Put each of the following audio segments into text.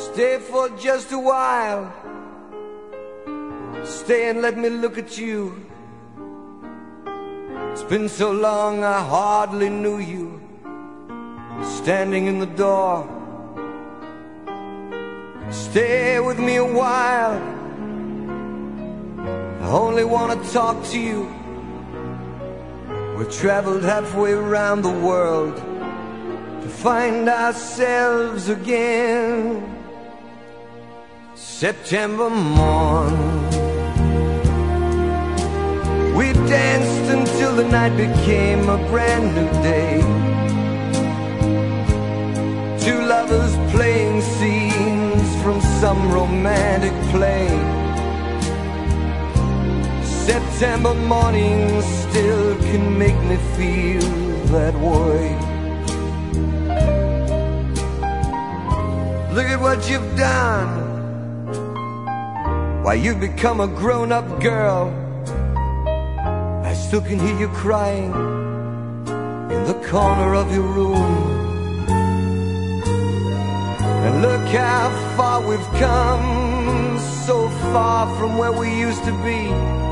Stay for just a while. Stay and let me look at you. It's been so long I hardly knew you. Standing in the door. Stay with me a while. I only want to talk to you. We've traveled halfway around the world to find ourselves again. September morn, we danced until the night became a brand new day. Two lovers playing scenes from some romantic play. September morning still can make me feel that way. Look at what you've done. Why, you've become a grown-up girl. I still can hear you crying in the corner of your room. And look how far we've come, so far from where we used to be,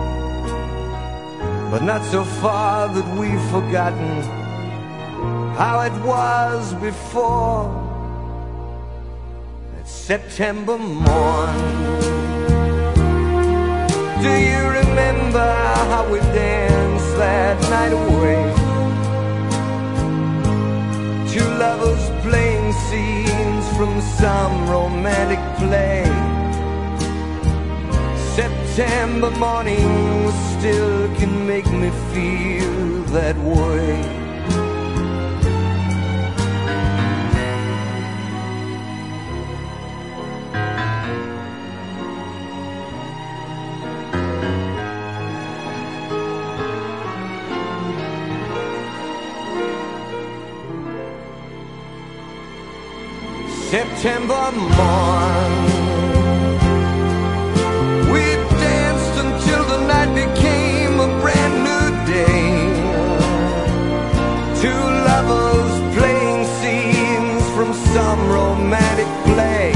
but not so far that we've forgotten how it was before. That September morn, do you remember how we danced that night away? Two lovers playing scenes from some romantic play. September morning still can make me feel that way. September morn, we danced until the night became a brand new day. Two lovers playing scenes from some romantic play.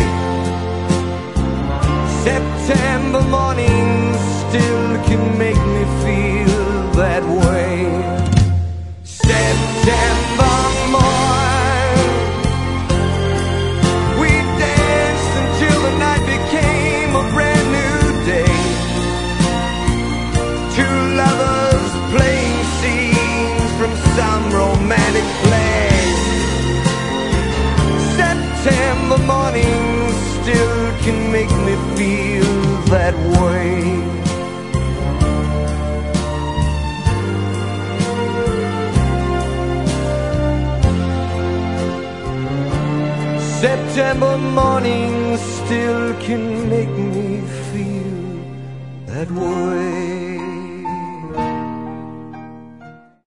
September morning still can make me feel that way. September morn, a brand new day. Two lovers playing scenes from some romantic play. September morning still can make me feel that way. September morning still can make me feel that way.